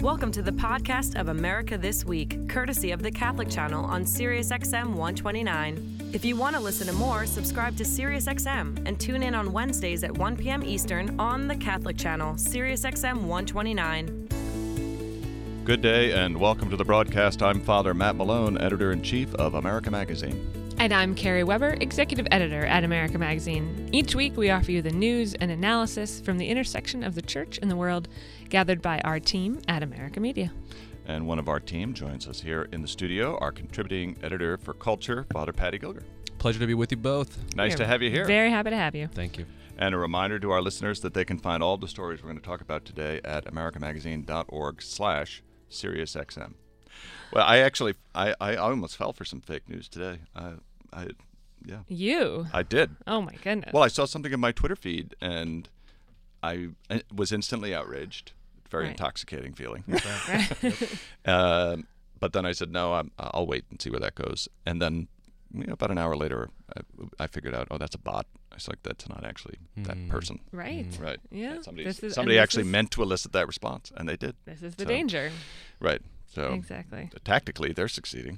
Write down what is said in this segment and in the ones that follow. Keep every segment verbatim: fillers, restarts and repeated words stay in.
Welcome to the podcast of America This Week, courtesy of the Catholic Channel on Sirius X M one twenty-nine. If you want to listen to more, subscribe to Sirius X M and tune in on Wednesdays at one p.m. Eastern on the Catholic Channel, Sirius X M one twenty-nine. Good day and welcome to the broadcast. I'm Father Matt Malone, Editor-in-Chief of America Magazine. And I'm Carrie Weber, Executive Editor at America Magazine. Each week we offer you the news and analysis from the intersection of the church and the world, gathered by our team at America Media. And one of our team joins us here in the studio, our contributing editor for culture, Father Patty Gilger. Pleasure to be with you both. Nice We're to have you here. Very happy to have you. Thank you. And a reminder to our listeners that they can find all the stories we're going to talk about today at americamagazine.org slash SiriusXM. Well, I actually, I, I almost fell for some fake news today. I, I, yeah. You? I did. Oh, my goodness. Well, I saw something in my Twitter feed, and I was instantly outraged. Very right. intoxicating feeling. Right. uh, but then I said, no, I'm, I'll wait and see where that goes. And then you know, about an hour later, I, I figured out, oh, that's a bot. I was like, that's not actually mm. that person. Right. Mm. Right. Yeah. Somebody, is, somebody actually is, meant to elicit that response, and they did. This is the so, danger. Right. So exactly. Tactically, they're succeeding.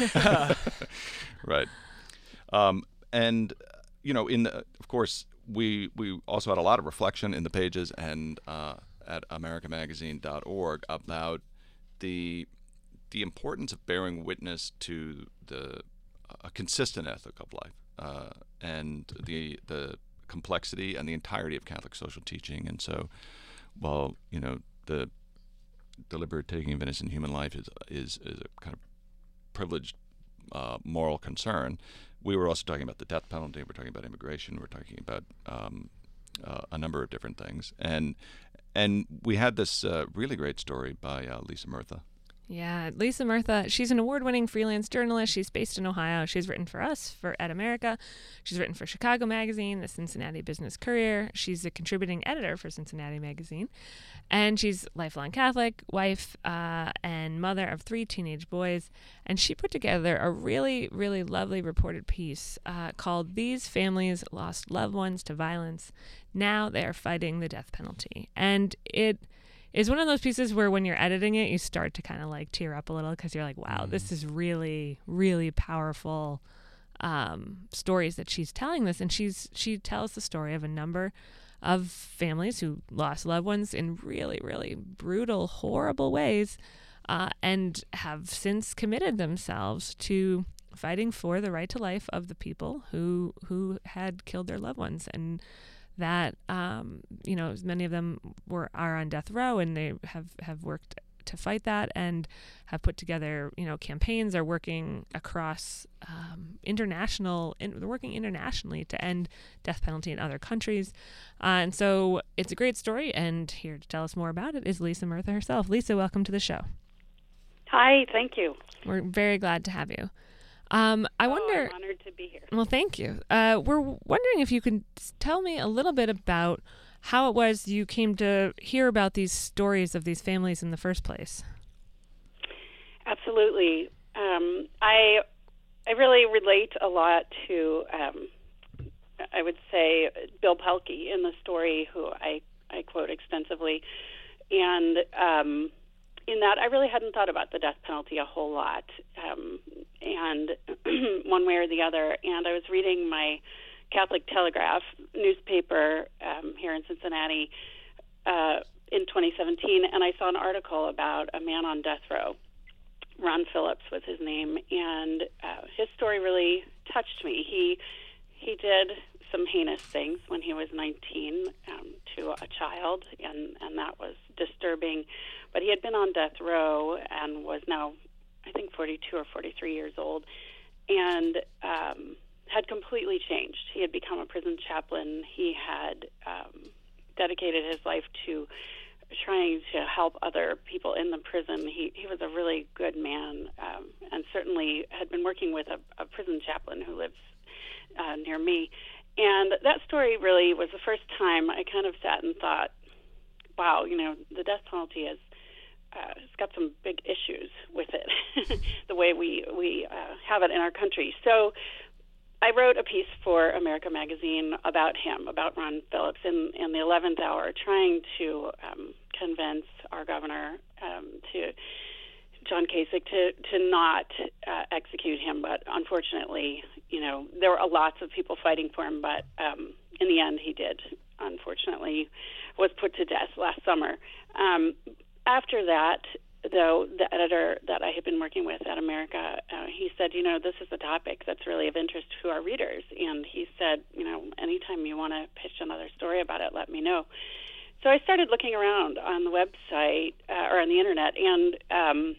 Right. Um, and, you know, in the, of course, we we also had a lot of reflection in the pages and uh, at america magazine dot org about the the importance of bearing witness to the a consistent ethic of life uh, and the the complexity and the entirety of Catholic social teaching. And so, while you know the deliberate taking of innocent human life is is, is a kind of privileged uh, moral concern, we were also talking about the death penalty. We're talking about immigration. We're talking about um, uh, a number of different things. And and we had this uh, really great story by uh, Lisa Murtha. Yeah, Lisa Murtha, she's an award-winning freelance journalist. She's based in Ohio. She's written for us, for At America. She's written for Chicago Magazine, the Cincinnati Business Courier. She's a contributing editor for Cincinnati Magazine. And she's lifelong Catholic, wife, uh, and mother of three teenage boys. And she put together a really, really lovely reported piece uh, called These Families Lost Loved Ones to Violence. Now They Are Fighting the Death Penalty. And it is one of those pieces where when you're editing it, you start to kind of like tear up a little because you're like, wow, mm. this is really, really powerful um, stories that she's telling this. And she's she tells the story of a number of families who lost loved ones in really, really brutal, horrible ways uh, and have since committed themselves to fighting for the right to life of the people who who had killed their loved ones. And that, um, you know, many of them were are on death row, and they have, have worked to fight that and have put together, you know, campaigns, are working across um, international, in, they're working internationally to end death penalty in other countries. Uh, and so it's a great story, and here to tell us more about it is Lisa Murtha herself. Lisa, welcome to the show. Hi, thank you. We're very glad to have you. Um, I oh, wonder. I'm honored to be here. Well, thank you. Uh, we're wondering if you could tell me a little bit about how it was you came to hear about these stories of these families in the first place. Absolutely. Um, I I really relate a lot to, um, I would say, Bill Pelkey in the story, who I, I quote extensively. And um, in that, I really hadn't thought about the death penalty a whole lot, um, and one way or the other. And I was reading my Catholic Telegraph newspaper um, here in Cincinnati uh, in twenty seventeen, and I saw an article about a man on death row. Ron Phillips was his name, and uh, his story really touched me. He he did some heinous things when he was nineteen um, to a child, and, and that was disturbing. But he had been on death row and was now, I think, forty-two or forty-three years old, and um, had completely changed. He had become a prison chaplain. He had um, dedicated his life to trying to help other people in the prison. He he was a really good man, um, and certainly had been working with a, a prison chaplain who lives uh, near me. And that story really was the first time I kind of sat and thought, wow, you know, the death penalty is Uh, it's got some big issues with it, the way we we uh, have it in our country. So I wrote a piece for America Magazine about him, about Ron Phillips, in, in the eleventh hour, trying to um, convince our governor um, to John Kasich to to not uh, execute him. But unfortunately, you know, there were lots of people fighting for him. But um, in the end, he did. Unfortunately, was put to death last summer. Um, after that, though, the editor that I had been working with at America, uh, he said, you know, this is a topic that's really of interest to our readers. And he said, you know, anytime you want to pitch another story about it, let me know. So I started looking around on the website uh, or on the internet, and um,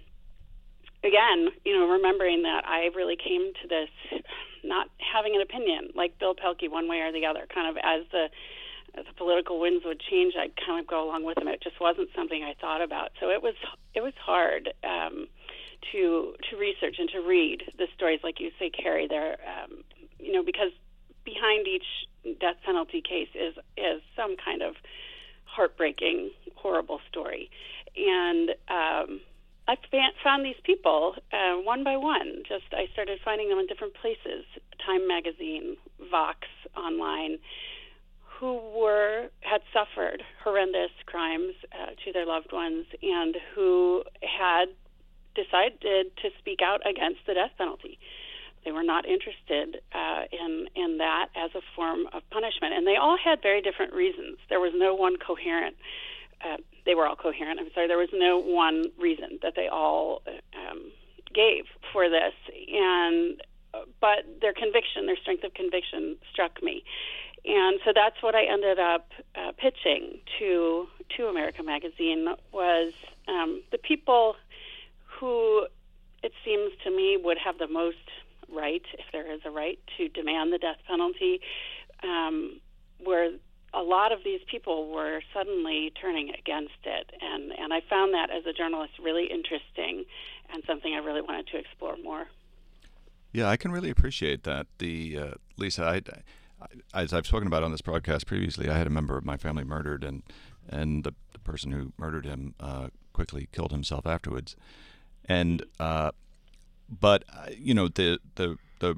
again, you know, remembering that I really came to this not having an opinion, like Bill Pelkey, one way or the other, kind of as the as the political winds would change, I'd kind of go along with them. It just wasn't something I thought about. So it was it was hard um, to to research and to read the stories, like you say, Carrie. There, um, you know, because behind each death penalty case is is some kind of heartbreaking, horrible story, and um, I found these people uh, one by one. Just I started finding them in different places: Time Magazine, Vox, online, who were had suffered horrendous crimes uh, to their loved ones and who had decided to speak out against the death penalty. They were not interested uh, in in that as a form of punishment, and they all had very different reasons. There was no one coherent. Uh, they were all coherent. I'm sorry. There was no one reason that they all um, gave for this, and but their conviction, their strength of conviction, struck me. And so that's what I ended up uh, pitching to to America Magazine was um, the people who, it seems to me, would have the most right, if there is a right, to demand the death penalty, um, where a lot of these people were suddenly turning against it. And, and I found that as a journalist really interesting and something I really wanted to explore more. Yeah, I can really appreciate that. The uh, Lisa, I, I, as I've spoken about on this broadcast previously, I had a member of my family murdered, and and the, the person who murdered him uh, quickly killed himself afterwards. And uh, but uh, you know the the the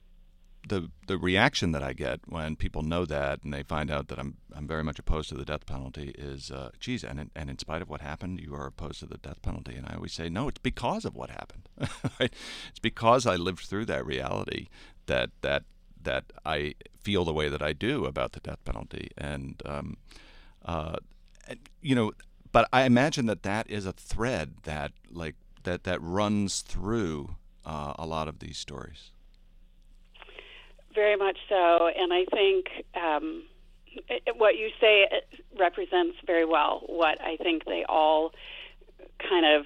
the the reaction that I get when people know that and they find out that I'm I'm very much opposed to the death penalty is, uh, geez, and in, and in spite of what happened, you are opposed to the death penalty. And I always say, no, it's because of what happened. Right? It's because I lived through that reality that that that I feel the way that I do about the death penalty. And um, uh, you know, but I imagine that that is a thread that like that that runs through uh, a lot of these stories. Very much so, and I think um, it, what you say represents very well what I think they all kind of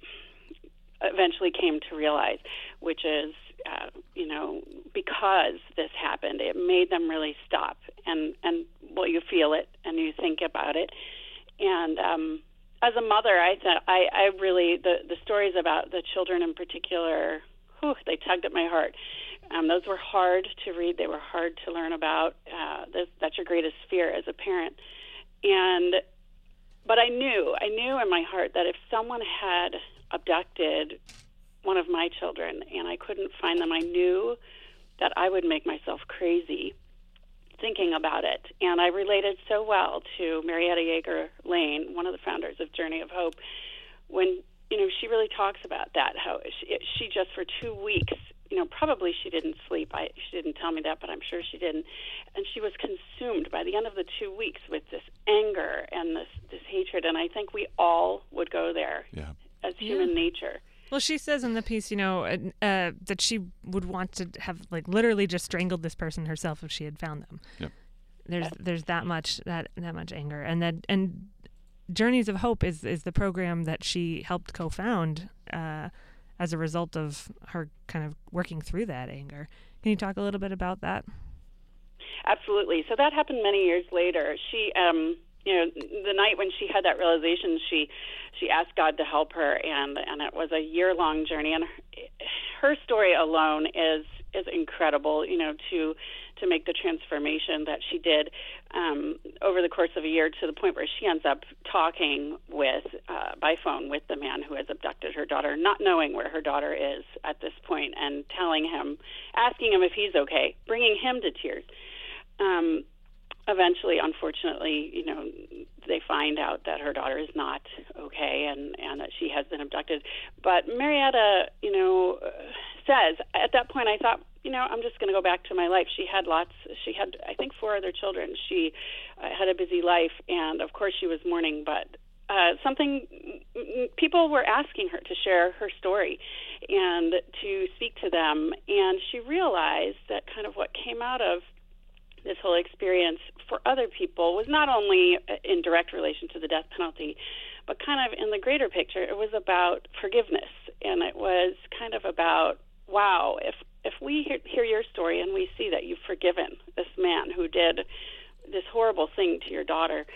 eventually came to realize, which is, uh, you know, because this happened, it made them really stop, and, and well, you feel it, and you think about it, and um, as a mother, I thought I, I really, the, the stories about the children in particular, whew, they tugged at my heart. Um, those were hard to read. They were hard to learn about. Uh, this, that's your greatest fear as a parent. And but I knew, I knew in my heart that if someone had abducted one of my children and I couldn't find them, I knew that I would make myself crazy thinking about it. And I related so well to Marietta Yeager Lane, one of the founders of Journey of Hope, when you know she really talks about that. How she, she just for two weeks. You know, probably she didn't sleep. I, she didn't tell me that, but I'm sure she didn't. And she was consumed by the end of the two weeks with this anger and this, this hatred. And I think we all would go there yeah. as human yeah. nature. Well, she says in the piece, you know, uh, uh, that she would want to have, like, literally just strangled this person herself if she had found them. Yep. There's there's that much that that much anger, and that and Journeys of Hope is is the program that she helped co-found. Uh, as a result of her kind of working through that anger. Can you talk a little bit about that? Absolutely. So that happened many years later. She, um, you know, the night when she had that realization, she she asked God to help her, and, and it was a year-long journey. And her, her story alone is is incredible, you know, to to make the transformation that she did um, over the course of a year to the point where she ends up talking with uh, by phone with the man who has abducted her daughter, not knowing where her daughter is at this point, and telling him, asking him if he's okay, bringing him to tears. Um, eventually, unfortunately, you know, they find out that her daughter is not okay and, and that she has been abducted. But Marietta, you know, says, at that point I thought, you know, I'm just going to go back to my life. She had lots, she had, I think, four other children. She uh, had a busy life, and of course she was mourning, but uh, something, people were asking her to share her story and to speak to them, and she realized that kind of what came out of this whole experience for other people was not only in direct relation to the death penalty, but kind of in the greater picture, it was about forgiveness. And it was kind of about, wow, if if we hear, hear your story and we see that you've forgiven this man who did this horrible thing to your daughter,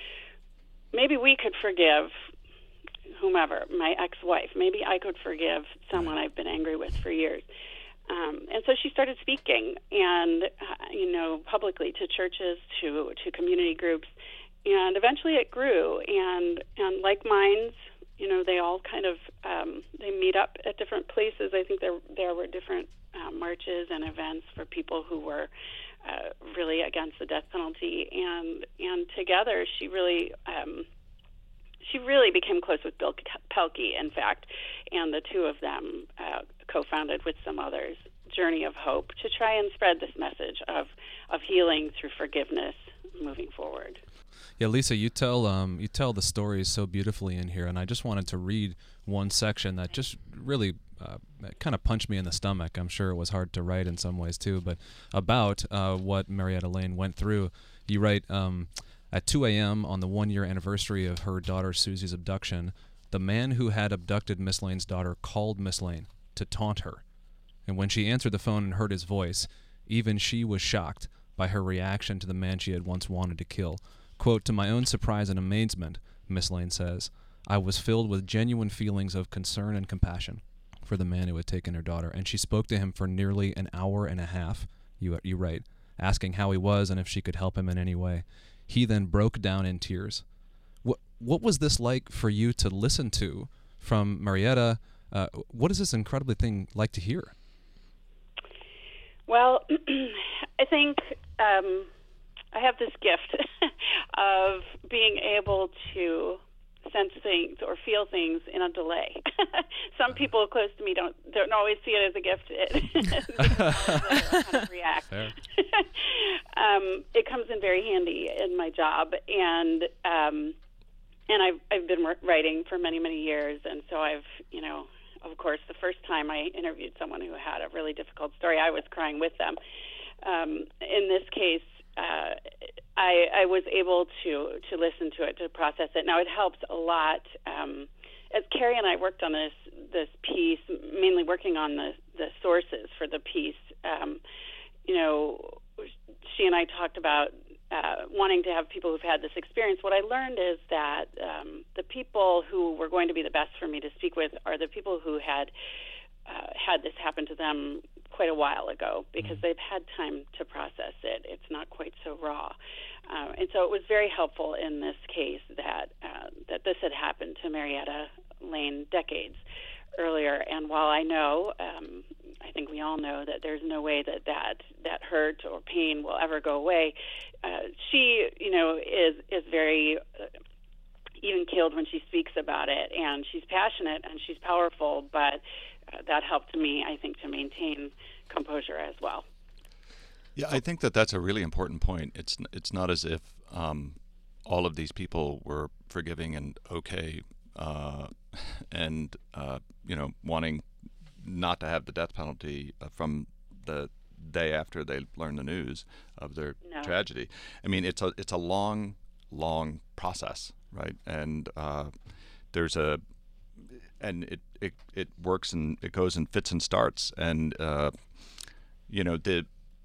maybe we could forgive whomever, my ex-wife. Maybe I could forgive someone I've been angry with for years. Um, and so she started speaking, and uh, you know, publicly to churches, to to community groups, and eventually it grew. And and like minds, you know, they all kind of um, they meet up at different places. I think there there were different uh, marches and events for people who were uh, really against the death penalty, and and together she really. Um, She really became close with Bill Pelkey, in fact, and the two of them uh, co-founded with some others Journey of Hope to try and spread this message of, of healing through forgiveness moving forward. Yeah, Lisa, you tell um, you tell the stories so beautifully in here, and I just wanted to read one section that just really uh, kind of punched me in the stomach. I'm sure it was hard to write in some ways too, but about uh, what Marietta Lane went through. You write, um, at two a.m. on the one-year anniversary of her daughter Susie's abduction, the man who had abducted Miss Lane's daughter called Miss Lane to taunt her. And when she answered the phone and heard his voice, even she was shocked by her reaction to the man she had once wanted to kill. Quote, "To my own surprise and amazement," Miss Lane says, "I was filled with genuine feelings of concern and compassion for the man who had taken her daughter, and she spoke to him for nearly an hour and a half," you, you write, asking how he was and if she could help him in any way. He then broke down in tears. What what was this like for you to listen to from Marietta? Uh, what is this incredibly thing like to hear? Well, I think um, I have this gift of being able to sense things or feel things in a delay. Some people close to me don't don't always see it as a gift. It kind of react. um, it comes in very handy in my job, and um, and I've I've been writing for many many years, and so I've you know of course the first time I interviewed someone who had a really difficult story, I was crying with them. Um, in this case. Uh, I, I was able to, to listen to it, to process it. Now, it helps a lot. Um, as Carrie and I worked on this this piece, mainly working on the, the sources for the piece, um, you know, she and I talked about uh, wanting to have people who've had this experience. What I learned is that um, the people who were going to be the best for me to speak with are the people who had uh, had this happen to them quite a while ago, because they've had time to process it. It's not quite so raw. Uh, and so it was very helpful in this case that uh, that this had happened to Marietta Lane decades earlier. And while I know, um, I think we all know that there's no way that that, that hurt or pain will ever go away, uh, she, you know, is, is very uh, even-keeled when she speaks about it. And she's passionate and she's powerful, but Uh, that helped me, I think, to maintain composure as well. Yeah, I think that that's a really important point. It's it's not as if um, all of these people were forgiving and okay, uh, and uh, you know, wanting not to have the death penalty uh, from the day after they learned the news of their no. tragedy. I mean, it's a it's a long, long process, right? And uh, there's a and it, it it works and it goes in fits and starts, and uh, you know the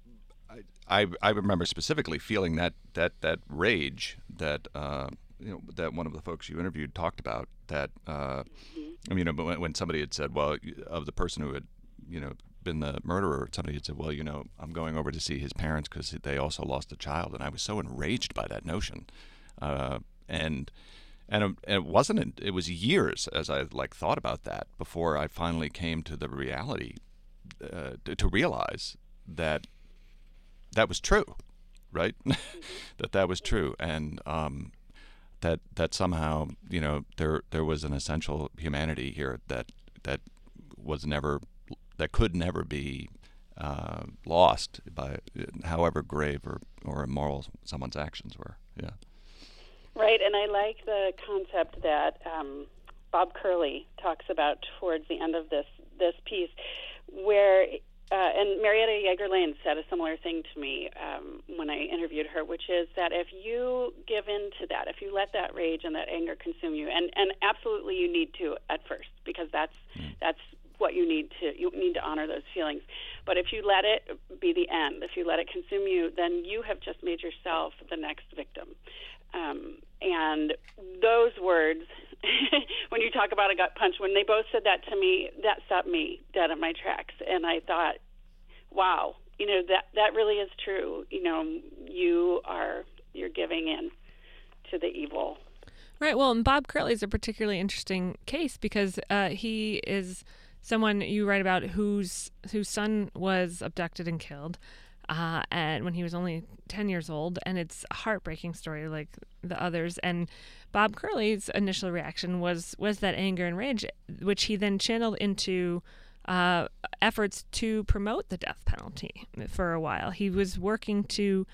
I, I I remember specifically feeling that that that rage that uh, you know that one of the folks you interviewed talked about, that uh, mm-hmm. I mean, you know, when, when somebody had said, well, of the person who had you know been the murderer, somebody had said, well, you know, I'm going over to see his parents because they also lost a child, and I was so enraged by that notion, uh, and. And it wasn't. It was years as I like thought about that before I finally came to the reality, uh, to, to realize that that was true, right? that that was true, and um, that that somehow, you know, there there was an essential humanity here that that was never that could never be uh, lost by however grave or, or immoral someone's actions were. Yeah. Right, and I like the concept that um, Bob Curley talks about towards the end of this this piece, where uh, and Marietta Yeager-Lane said a similar thing to me um, when I interviewed her, which is that if you give in to that, if you let that rage and that anger consume you, and, and absolutely you need to at first, because that's mm. that's what you need to you need to honor those feelings. But if you let it be the end, if you let it consume you, then you have just made yourself the next victim. Um, and those words, when you talk about a gut punch, when they both said that to me, that stopped me dead in my tracks. And I thought, wow, you know, that, that really is true. You know, you are, you're giving in to the evil. Right. Well, and Bob Curley is a particularly interesting case because uh, he is someone you write about whose whose son was abducted and killed. Uh, and when he was only ten years old, and it's a heartbreaking story like the others. And Bob Curley's initial reaction was was that anger and rage, which he then channeled into uh, efforts to promote the death penalty for a while. He was working to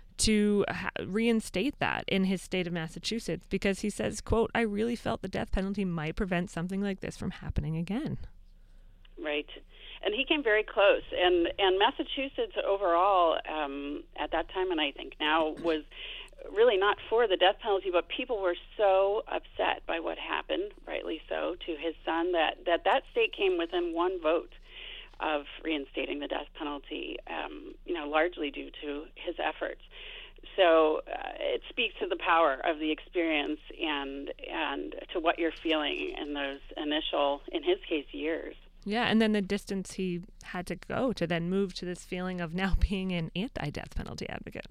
to ha- reinstate that in his state of Massachusetts because he says, quote, "I really felt the death penalty might prevent something like this from happening again." Right. And he came very close. And, and Massachusetts overall, um, at that time, and I think now, was really not for the death penalty, but people were so upset by what happened, rightly so, to his son, that that, that state came within one vote of reinstating the death penalty, um, you know, largely due to his efforts. So uh, it speaks to the power of the experience and and to what you're feeling in those initial, in his case, years. Yeah, and then the distance he had to go to then move to this feeling of now being an anti-death penalty advocate.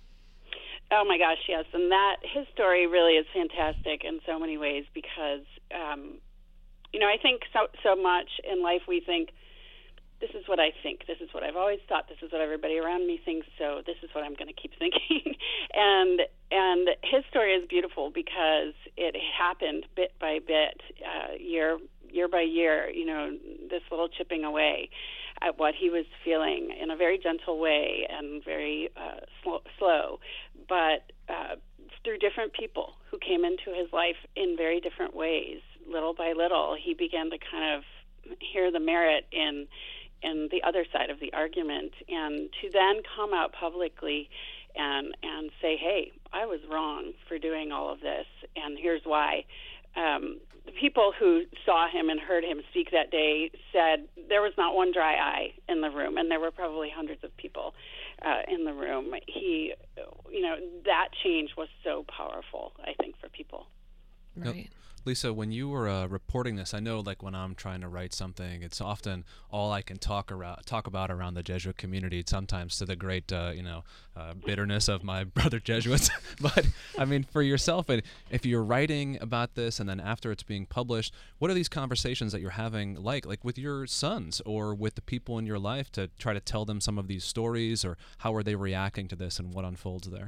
Oh my gosh, yes, and that his story really is fantastic in so many ways because, um, you know, I think so so much in life we think, this is what I think, this is what I've always thought, this is what everybody around me thinks, so this is what I'm going to keep thinking. and and his story is beautiful because it happened bit by bit, uh, year year by year, you know, this little chipping away at what he was feeling in a very gentle way and very uh, sl- slow, but uh, through different people who came into his life in very different ways. Little by little, he began to kind of hear the merit in in the other side of the argument, and to then come out publicly and and say, hey, I was wrong for doing all of this, and here's why. Um, the people who saw him and heard him speak that day said there was not one dry eye in the room, and there were probably hundreds of people uh, in the room. He, you know, that change was so powerful, I think, for people. Right. Lisa, when you were uh, reporting this, I know like when I'm trying to write something, it's often all I can talk around, talk about around the Jesuit community, sometimes to the great, uh, you know, uh, bitterness of my brother Jesuits. But I mean, for yourself, and if you're writing about this and then after it's being published, what are these conversations that you're having like, like with your sons or with the people in your life to try to tell them some of these stories, or how are they reacting to this and what unfolds there?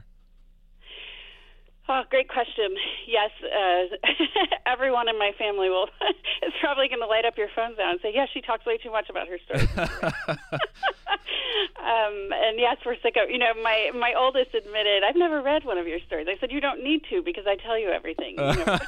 Oh, great question. Yes, uh, everyone in my family will is probably going to light up your phones now and say, "Yes, she talks way too much about her stories." um, and yes, we're sick of. You know, my my oldest admitted, "I've never read one of your stories." I said, "You don't need to because I tell you everything." You know?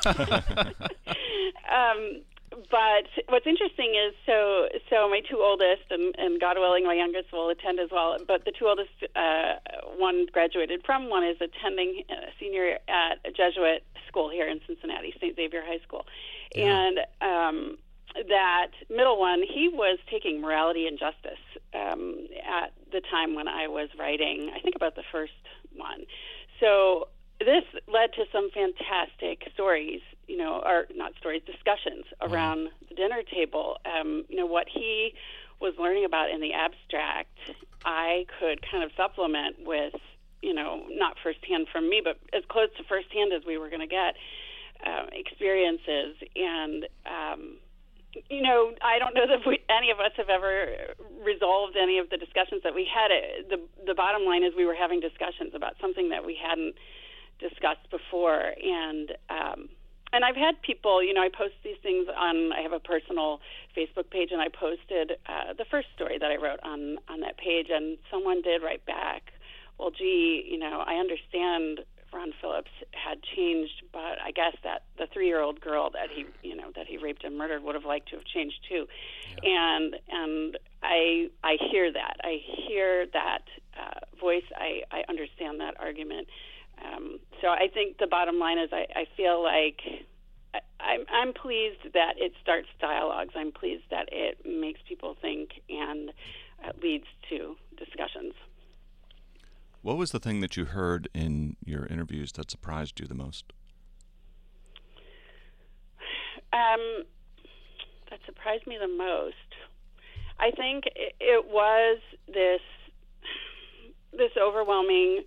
um, But what's interesting is, so so my two oldest, and, and God willing, my youngest will attend as well, but the two oldest, uh, one graduated from, one is attending a senior at a Jesuit school here in Cincinnati, Saint Xavier High School. Yeah. And um, that middle one, he was taking morality and justice um, at the time when I was writing, I think about the first one. So this led to some fantastic stories, you know, or not stories, discussions around wow. the dinner table. Um, you know, what he was learning about in the abstract, I could kind of supplement with, you know, not firsthand from me, but as close to firsthand as we were going to get, uh, experiences. And, um, you know, I don't know that we, any of us have ever resolved any of the discussions that we had. It, the the bottom line is we were having discussions about something that we hadn't discussed before, and um, and I've had people, you know, I post these things on. I have a personal Facebook page, and I posted uh, the first story that I wrote on on that page, and someone did write back, well, gee, you know, I understand Ron Phillips had changed, but I guess that the three-year-old girl that he, you know, that he raped and murdered would have liked to have changed too. Yeah. And and I I hear that. I hear that uh, voice. I, I understand that argument. Um, so I think the bottom line is I, I feel like I, I'm, I'm pleased that it starts dialogues. I'm pleased that it makes people think and uh, leads to discussions. What was the thing that you heard in your interviews that surprised you the most? Um, that surprised me the most. I think it, it was this this overwhelming.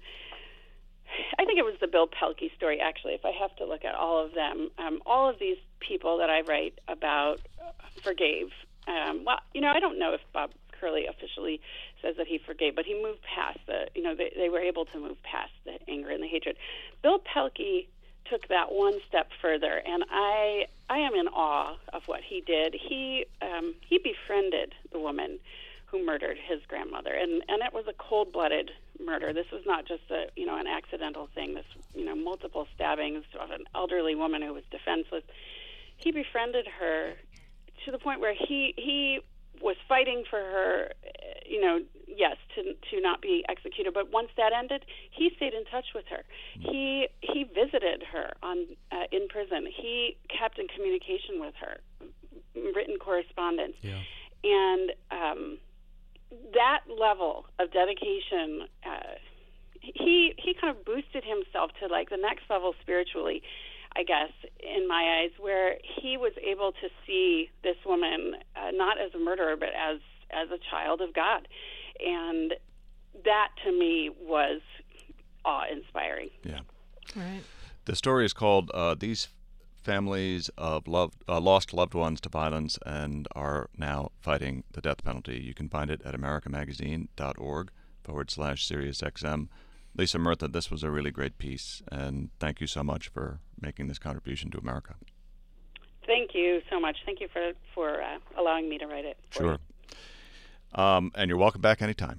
I think it was the Bill Pelkey story, actually, if I have to look at all of them. Um, all of these people that I write about forgave. Um, well, you know, I don't know if Bob Curley officially says that he forgave, but he moved past the, you know, they, they were able to move past the anger and the hatred. Bill Pelkey took that one step further, and I I am in awe of what he did. He um, he befriended the woman who murdered his grandmother, and, and it was a cold-blooded murder. This was not just a, you know, an accidental thing. This, you know, multiple stabbings of an elderly woman who was defenseless. He befriended her to the point where he he was fighting for her, you know, yes, to to not be executed. But once that ended, he stayed in touch with her. He he visited her on uh, in prison. He kept in communication with her, written correspondence, yeah. and um, that level of dedication. Uh, he he kind of boosted himself to like the next level spiritually, I guess, in my eyes, where he was able to see this woman uh, not as a murderer, but as as a child of God. And that, to me, was awe-inspiring. Yeah. Right. The story is called uh, These Families of loved, uh, Lost Loved Ones to Violence and Are Now Fighting the Death Penalty. You can find it at americamagazine.org forward slash SiriusXM. Lisa Murtha, this was a really great piece, and thank you so much for making this contribution to America. Thank you so much. Thank you for, for uh, allowing me to write it. Sure. Um, and you're welcome back anytime.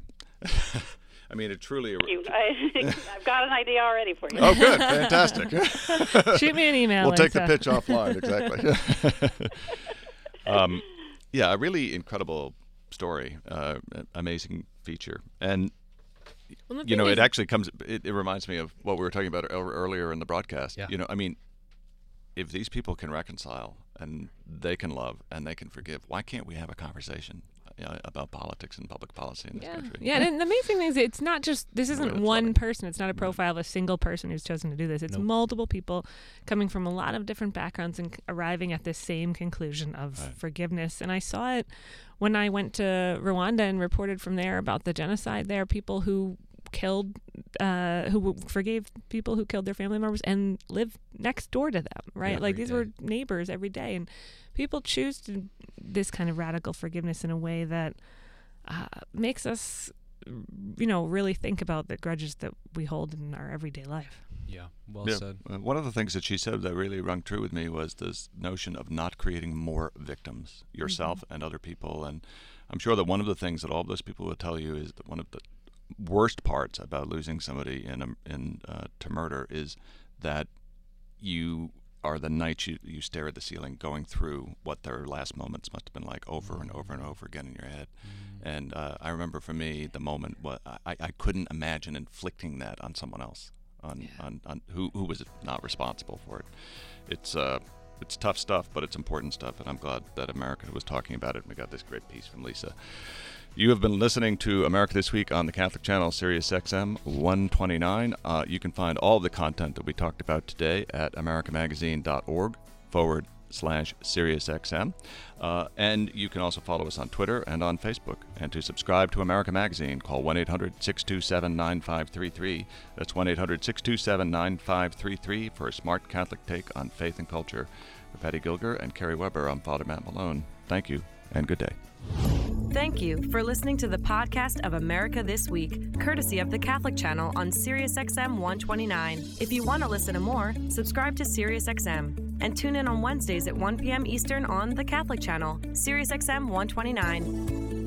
I mean, it truly... Thank you. I, I've got an idea already for you. Oh, good. Fantastic. Shoot me an email. We'll take Lisa. the pitch offline. Exactly. um, yeah, a really incredible story. Uh, amazing feature. And Well, you know, is, it actually comes, it, it reminds me of what we were talking about earlier in the broadcast. Yeah. You know, I mean, if these people can reconcile and they can love and they can forgive, why can't we have a conversation you know, about politics and public policy in this yeah. country? Yeah, and the amazing thing is it's not just, this isn't Really one funny. person. It's not a profile of a single person who's chosen to do this. It's Nope. multiple people coming from a lot of different backgrounds and c- arriving at this same conclusion of Right. forgiveness. And I saw it when I went to Rwanda and reported from there about the genocide there, people who killed, uh, who forgave people who killed their family members and lived next door to them, right? Yeah, like every these day. were neighbors every day. And people choose to, this kind of radical forgiveness in a way that uh, makes us, you know, really think about the grudges that we hold in our everyday life. Yeah, well Yeah. said. Uh, one of the things that she said that really rung true with me was this notion of not creating more victims, yourself Mm-hmm. and other people. And I'm sure that one of the things that all those people will tell you is that one of the worst parts about losing somebody in a, in uh, to murder is that you are the night you, you stare at the ceiling going through what their last moments must have been like over and over and over again in your head. And uh, I remember for me the moment what I, I couldn't imagine inflicting that on someone else, on, Yeah. on, on who who was not responsible for it. It's uh it's tough stuff, but it's important stuff, and I'm glad that America was talking about it. And we got this great piece from Lisa. You have been listening to America This Week on the Catholic Channel, Sirius X M one twenty-nine. Uh, you can find all the content that we talked about today at americamagazine.org forward slash SiriusXM. Uh, and you can also follow us on Twitter and on Facebook. And to subscribe to America Magazine, call one eight hundred six two seven nine five three three. That's one eight hundred six two seven nine five three three for a smart Catholic take on faith and culture. For Patty Gilger and Kerry Weber, I'm Father Matt Malone. Thank you, and good day. Thank you for listening to the podcast of America This Week, courtesy of the Catholic Channel on SiriusXM one twenty-nine. If you want to listen to more, subscribe to SiriusXM and tune in on Wednesdays at one p.m. Eastern on the Catholic Channel, SiriusXM one twenty-nine.